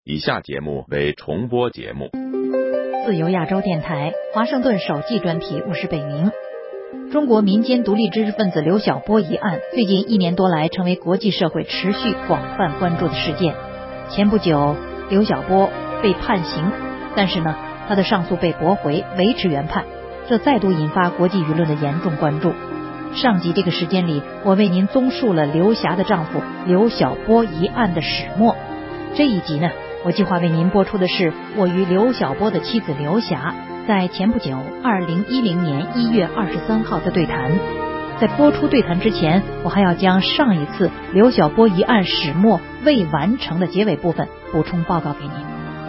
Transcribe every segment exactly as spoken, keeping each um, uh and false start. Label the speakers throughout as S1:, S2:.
S1: 以下节目为重播节目。
S2: 自由亚洲电台华盛顿首季专题，我是北明。中国民间独立知识分子刘晓波一案，最近一年多来成为国际社会持续广泛关注的事件。前不久，刘晓波被判刑，但是呢，他的上诉被驳回，维持原判，这再度引发国际舆论的严重关注。上集这个时间里，我为您综述了刘霞的丈夫刘晓波一案的始末。这一集呢，我计划为您播出的是我与刘晓波的妻子刘霞在前不久二零一零年一月二十三号的对谈。在播出对谈之前，我还要将上一次刘晓波一案始末未完成的结尾部分补充报告给您。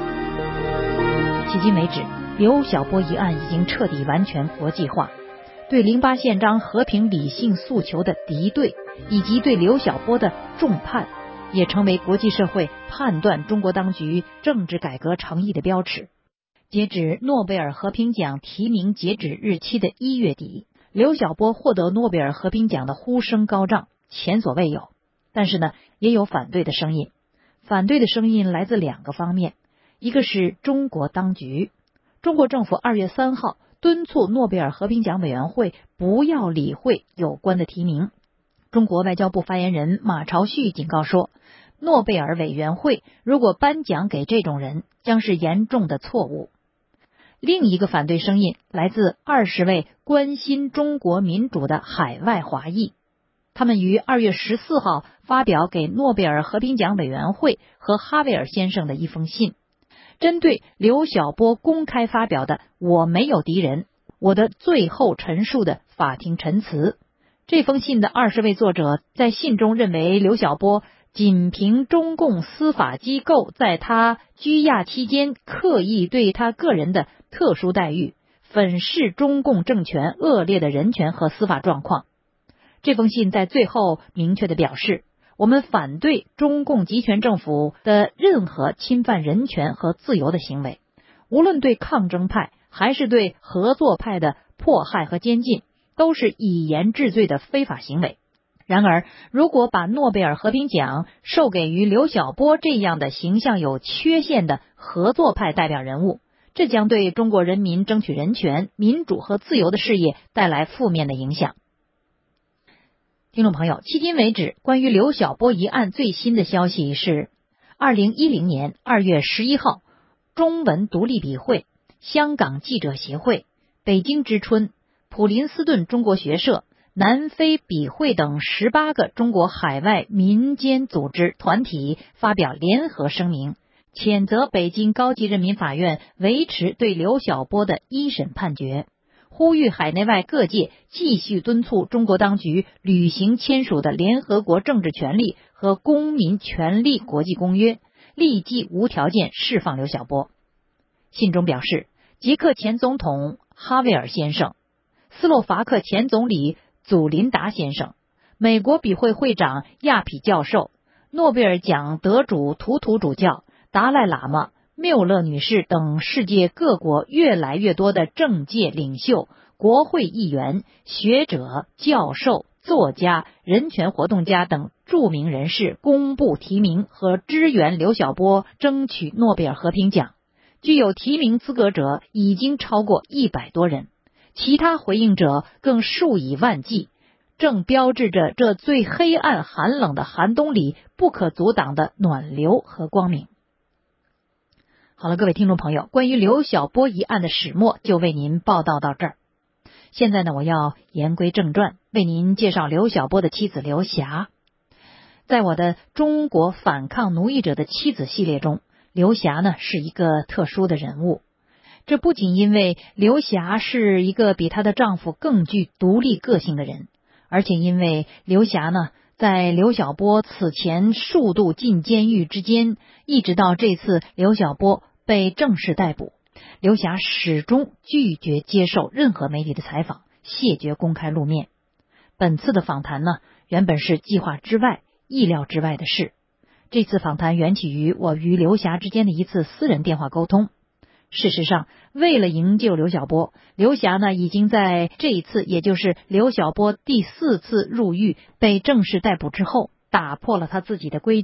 S2: 迄今为止，刘晓波一案已经彻底完全国际化，对零八宪章和平理性诉求的敌对，以及对刘晓波的重判，也成为国际社会判断中国当局政治改革诚意的标尺。截止诺贝尔和平奖提名截止日期的一月底，刘晓波获得诺贝尔和平奖的呼声高涨，前所未有。但是呢，也有反对的声音。反对的声音来自两个方面，一个是中国当局。中国政府二月三号敦促诺贝尔和平奖委员会不要理会有关的提名。中国外交部发言人马朝旭警告说，诺贝尔委员会如果颁奖给这种人，将是严重的错误。另一个反对声音来自二十位关心中国民主的海外华裔，他们于二月十四号发表给诺贝尔和平奖委员会和哈维尔先生的一封信，针对刘晓波公开发表的我没有敌人，我的最后陈述的法庭陈词。这封信的二十位作者在信中认为，刘晓波仅凭中共司法机构在他拘押期间刻意对他个人的特殊待遇，粉饰中共政权恶劣的人权和司法状况。这封信在最后明确地表示，我们反对中共集权政府的任何侵犯人权和自由的行为，无论对抗争派还是对合作派的迫害和监禁，都是以言治罪的非法行为。然而，如果把诺贝尔和平奖授给予刘晓波这样的形象有缺陷的合作派代表人物，这将对中国人民争取人权、民主和自由的事业带来负面的影响。听众朋友，迄今为止，关于刘晓波一案最新的消息是，二零一零年二月十一号，中文独立笔会、香港记者协会、北京之春、普林斯顿中国学社、南非笔会等十八个中国海外民间组织团体发表联合声明，谴责北京高级人民法院维持对刘晓波的一审判决，呼吁海内外各界继续敦促中国当局履行签署的联合国政治权利和公民权利国际公约，立即无条件释放刘晓波。信中表示，捷克前总统哈维尔先生、斯洛伐克前总理祖林达先生、美国笔会会长亚匹教授、诺贝尔奖得主图图主教、达赖喇嘛、缪勒女士等世界各国越来越多的政界领袖、国会议员、学者、教授、作家、人权活动家等著名人士公布提名和支援刘晓波争取诺贝尔和平奖。具有提名资格者已经超过一百多人，其他回应者更数以万计，正标志着这最黑暗寒冷的寒冬里不可阻挡的暖流和光明。好了，各位听众朋友，关于刘晓波一案的始末就为您报道到这儿。现在呢，我要言归正传，为您介绍刘晓波的妻子刘霞。在我的中国反抗奴役者的妻子系列中，刘霞呢是一个特殊的人物。这不仅因为刘霞是一个比她的丈夫更具独立个性的人，而且因为刘霞呢在刘晓波此前数度进监狱之间，一直到这次刘晓波被正式逮捕，刘霞始终拒绝接受任何媒体的采访，谢绝公开露面。本次的访谈呢，原本是计划之外、意料之外的事。这次访谈缘起于我与刘霞之间的一次私人电话沟通。事实上，为了营救刘晓波，刘霞呢已经在这一次，也就是刘晓波第四次入狱被正式逮捕之后，打破了他自己的规矩，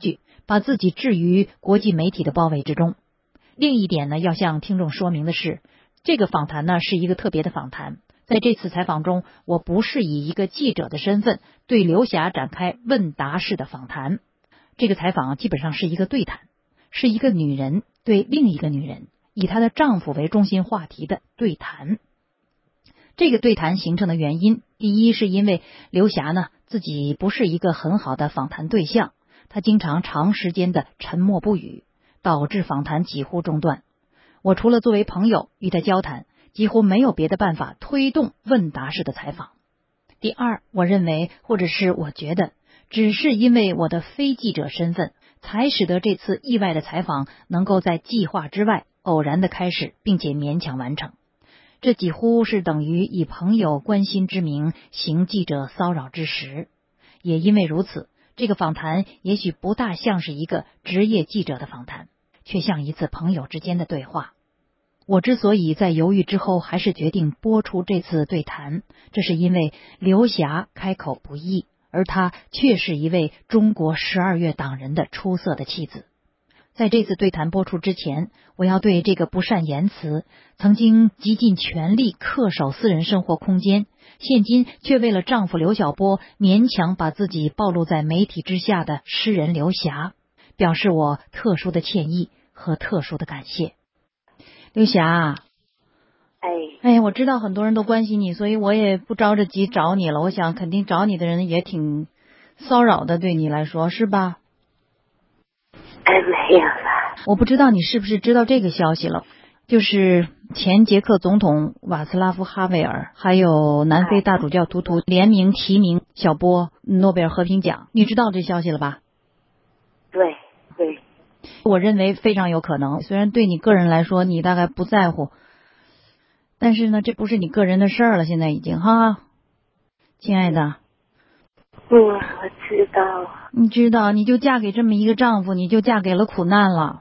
S2: 把自己置于国际媒体的包围之中。另一点呢，要向听众说明的是，这个访谈呢是一个特别的访谈。在这次采访中，我不是以一个记者的身份对刘霞展开问答式的访谈。这个采访基本上是一个对谈，是一个女人对另一个女人以她的丈夫为中心话题的对谈。这个对谈形成的原因，第一是因为刘霞呢自己不是一个很好的访谈对象，她经常长时间的沉默不语，导致访谈几乎中断。我除了作为朋友与她交谈，几乎没有别的办法推动问答式的采访。第二，我认为或者是我觉得，只是因为我的非记者身份，才使得这次意外的采访能够在计划之外偶然的开始，并且勉强完成。这几乎是等于以朋友关心之名行记者骚扰之实。也因为如此，这个访谈也许不大像是一个职业记者的访谈，却像一次朋友之间的对话。我之所以在犹豫之后还是决定播出这次对谈，这是因为刘霞开口不易，而她却是一位中国十二月党人的出色的妻子。在这次对谈播出之前，我要对这个不善言辞、曾经极尽全力恪守私人生活空间，现今却为了丈夫刘晓波勉强把自己暴露在媒体之下的诗人刘霞，表示我特殊的歉意和特殊的感谢。刘霞，
S3: 哎
S2: 哎，我知道很多人都关心你，所以我也不着着急找你了。我想肯定找你的人也挺骚扰的，对你来说是吧？
S3: 哎，没有了。
S2: 我不知道你是不是知道这个消息了，就是前捷克总统瓦茨拉夫哈维尔还有南非大主教图图联名提名小波诺贝尔和平奖，你知道这消息了吧？
S3: 对对，
S2: 我认为非常有可能，虽然对你个人来说你大概不在乎，但是呢，这不是你个人的事儿了，现在已经哈，亲爱的。
S3: 嗯，我知道。
S2: 你知道，你就嫁给这么一个丈夫，你就嫁给了苦难了。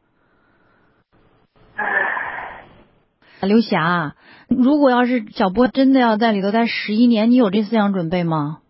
S2: 刘霞，如果要是小波真的要在里头待十一年，你有这思想准备吗？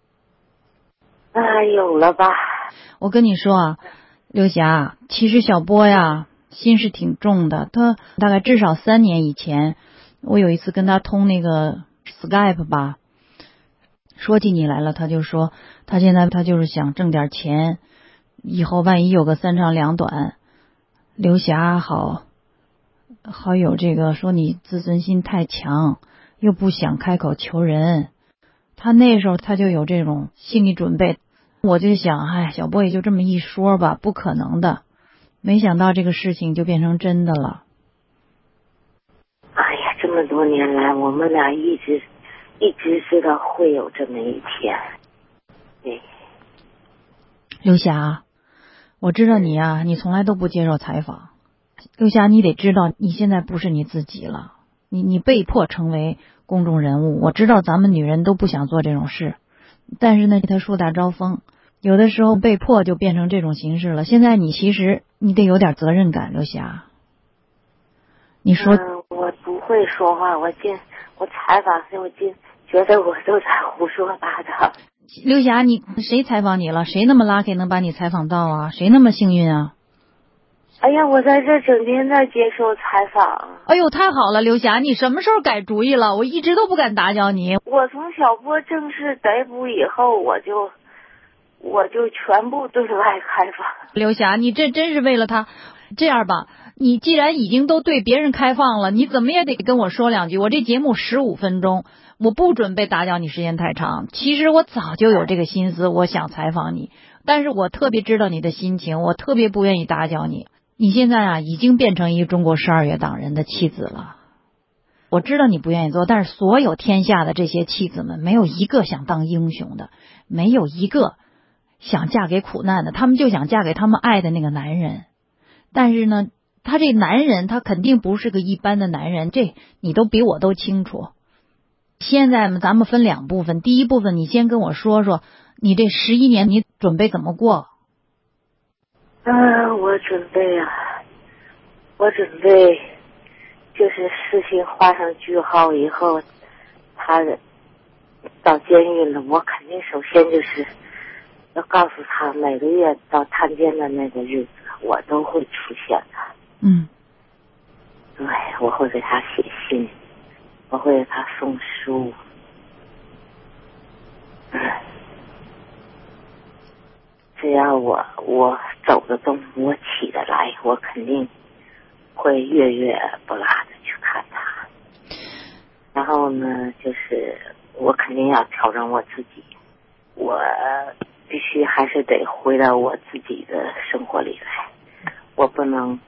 S3: 啊，有了吧。
S2: 我跟你说啊，刘霞，其实小波呀心是挺重的，他大概至少三年以前，我有一次跟他通那个 Skype 吧，说起你来了，他就说他现在他就是想挣点钱，以后万一有个三长两短，刘霞好好有这个，说你自尊心太强，又不想开口求人，他那时候他就有这种心理准备。我就想，哎，小波也就这么一说吧，不可能的。没想到这个事情就变成真的了。
S3: 哎呀，这么多年来，我们俩一直一直知道会有这么一天。对，
S2: 刘霞，我知道你啊，你从来都不接受采访。刘霞，你得知道，你现在不是你自己了，你你被迫成为公众人物。我知道咱们女人都不想做这种事，但是呢，他树大招风，有的时候被迫就变成这种形式了。现在你其实你得有点责任感，刘霞。你说、
S3: 嗯、我不会说话，我今我采访时我今觉得我都在胡说八道。
S2: 刘霞，你谁采访你了？谁那么 lucky 能把你采访到啊？谁那么幸运啊？
S3: 哎呀，我在这整天在接受采访。
S2: 哎呦，太好了，刘霞，你什么时候改主意了？我一直都不敢打搅你。
S3: 我从小波正式逮捕以后，我就我就全部对外开放。
S2: 刘霞，你这真是为了他。这样吧，你既然已经都对别人开放了，你怎么也得跟我说两句。我这节目十五分钟，我不准备打搅你时间太长。其实我早就有这个心思，我想采访你，但是我特别知道你的心情，我特别不愿意打搅你。你现在啊，已经变成一个中国十二月党人的妻子了。我知道你不愿意做，但是所有天下的这些妻子们，没有一个想当英雄的，没有一个想嫁给苦难的，他们就想嫁给他们爱的那个男人。但是呢，他这男人他肯定不是个一般的男人，这你都比我都清楚。现在咱们分两部分，第一部分你先跟我说说，你这十一年你准备怎么过？
S3: 嗯、呃，我准备啊，我准备就是事情画上句号以后，他到监狱了，我肯定首先就是要告诉他每个月到探监的那个日子我都会出现的。
S2: 嗯，
S3: 对，我会给他写信，我会给他送书。嗯，只要我我走得动，我起得来，我肯定会月月不落的去看他。然后呢，就是我肯定要调整我自己，我必须还是得回到我自己的生活里来，我不能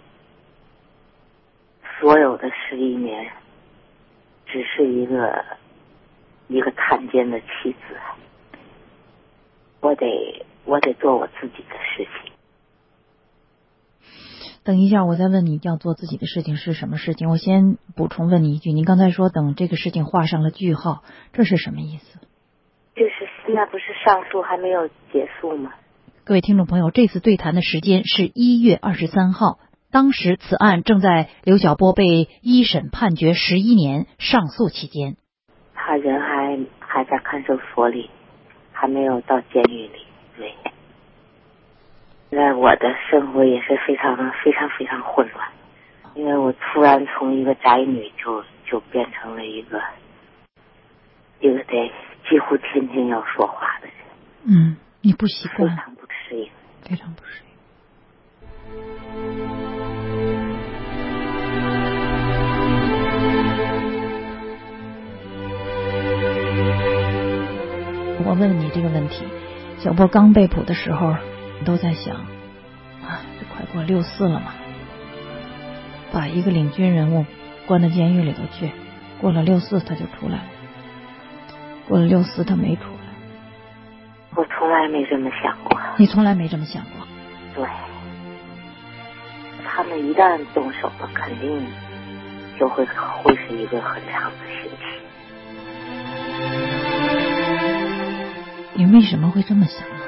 S3: 所有的十一年只是一个一个探监的妻子，我得我得做我自己的事情。
S2: 等一下，我再问你要做自己的事情是什么事情。我先补充问你一句，您刚才说等这个事情画上了句号，这是什么意思？
S3: 就是现在不是上诉还没有结束吗？
S2: 各位听众朋友，这次对谈的时间是一月二十三号，当时此案正在刘晓波被一审判决十一年上诉期间，
S3: 他人还还在看守所里，还没有到监狱里。对，那我的生活也是非常非常非常混乱，因为我突然从一个宅女就就变成了一个一个得几乎天天要说话的人。
S2: 嗯，你不习惯，
S3: 非常不适应，
S2: 非常不适应。我问你这个问题，小波刚被捕的时候，都在想，啊，这快过六四了嘛，把一个领军人物关到监狱里头去，过了六四他就出来了，过了六四他没出来。
S3: 我从来没这么想过。
S2: 你从来没这么想过？
S3: 对，他们一旦动手了，肯定就会会是一个很长的刑期。
S2: 你为什么会这么想呢？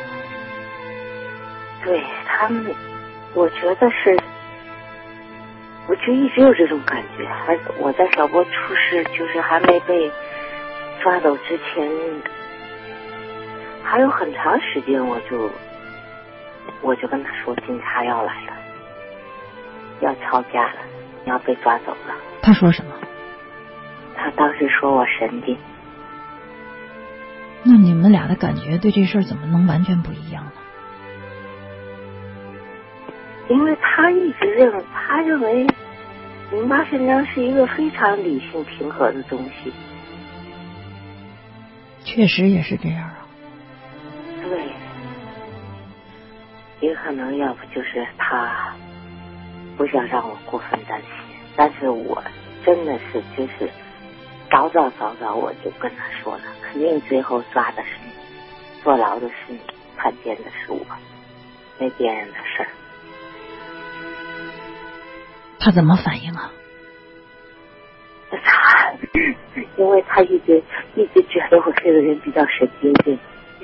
S3: 对他们，我觉得是，我就一直有这种感觉。而我在小波出事，就是还没被抓走之前，还有很长时间，我就我就跟他说，警察要来了，要抄家了，你要被抓走了。
S2: 他说什么？
S3: 他当时说我神经。
S2: 那你们俩的感觉对这事儿怎么能完全不一样呢？
S3: 因为他一直认为，他认为零八宪章是一个非常理性平和的东西。
S2: 确实也是这样啊。
S3: 对，也可能要不就是他不想让我过分担心，但是我真的是就是早早早早我就跟他说了，肯定最后抓的是你，坐牢的是你，判监的是我，没别人的事儿。
S2: 他怎么反应啊？
S3: 他因为他一直一直觉得我这个人比较神经病，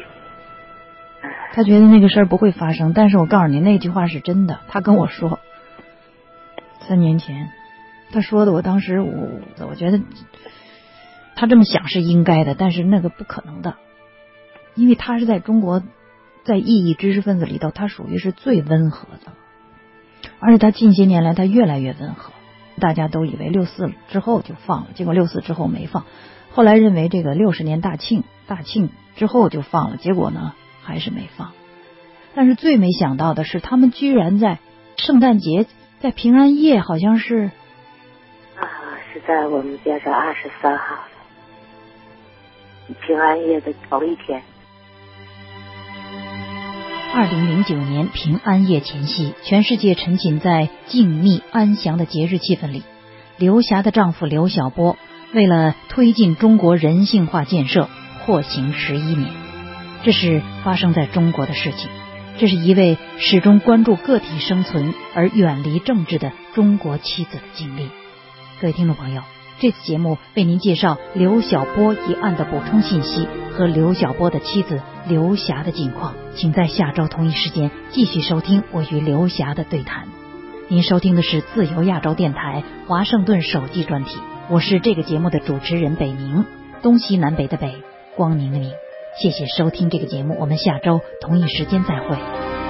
S2: 他觉得那个事儿不会发生，但是我告诉你那句话是真的，他跟我说三年前他说的，我当时我我觉得他这么想是应该的，但是那个不可能的，因为他是在中国在异议知识分子里头他属于是最温和的，而且他近些年来他越来越温和，大家都以为六四之后就放了，结果六四之后没放，后来认为这个六十年大庆大庆之后就放了，结果呢还是没放。但是最没想到的是，他们居然在圣诞节在平安夜，好像是
S3: 啊，是在我们边上二十三号平安夜的头一天。
S2: 二零零九年平安夜前夕，全世界沉浸在静谧安详的节日气氛里。刘霞的丈夫刘晓波为了推进中国人性化建设获刑十一年，这是发生在中国的事情。这是一位始终关注个体生存而远离政治的中国妻子的经历。各位听众朋友，这次节目为您介绍刘晓波一案的补充信息和刘晓波的妻子刘霞的近况，请在下周同一时间继续收听我与刘霞的对谈。您收听的是自由亚洲电台华盛顿首季专题，我是这个节目的主持人北明，东西南北的北，光明的明。 谢谢收听这个节目，我们下周同一时间再会。